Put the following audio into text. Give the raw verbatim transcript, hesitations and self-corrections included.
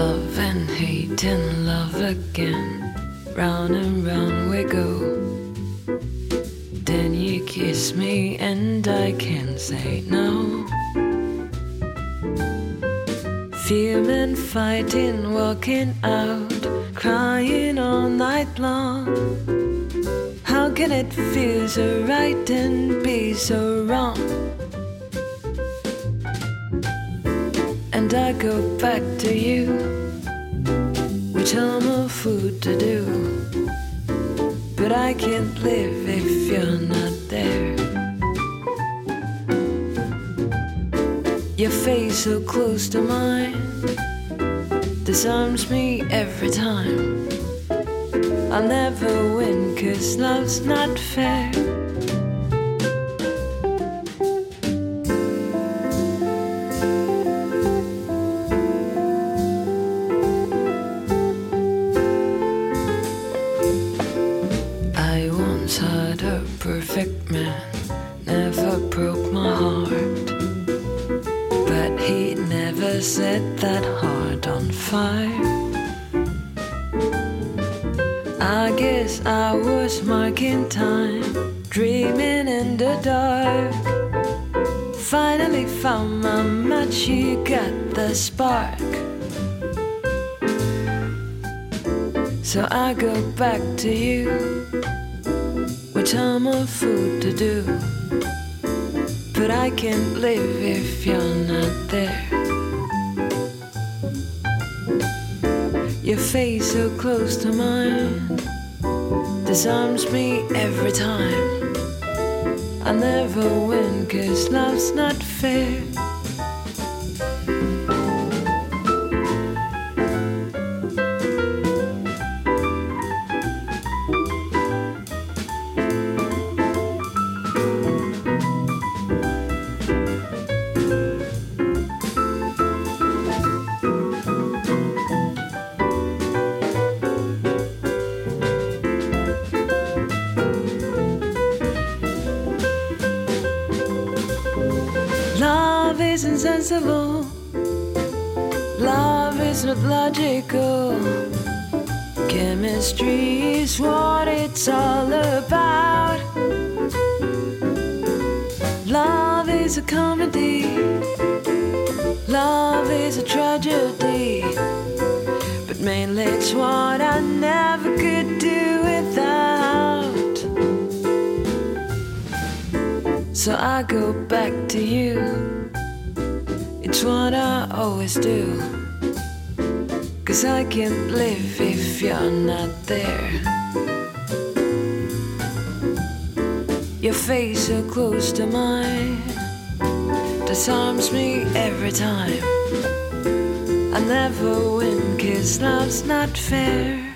Love and hate and love again. Round and round we go. Then you kiss me and I can't say no. Feeling, fighting, walking out, crying all night long. How can it feel so right and be so wrong? And I go back to you, which I'm a fool to do. But I can't live if you're not there. Your face so close to mine disarms me every time. I'll never win 'cause love's not fair. I once had a perfect man, never broke my heart, but he never set that heart on fire. I guess I was marking time, dreaming in the dark. Finally found my match, you got the spark. So I go back to you, which I'm a fool to do. But I can't live if you're not there. Your face so close to mine disarms me every time. I'll never win 'cause love's not fair. Love isn't sensible, love is not logical. Chemistry is what it's all about. Love is a comedy, love is a tragedy, but mainly it's what I never could do without. So I go back to you, it's what I always do. 'Cause I can't live if you're not there. Your face so close to mine disarms me every time. I never win 'cause love's not fair.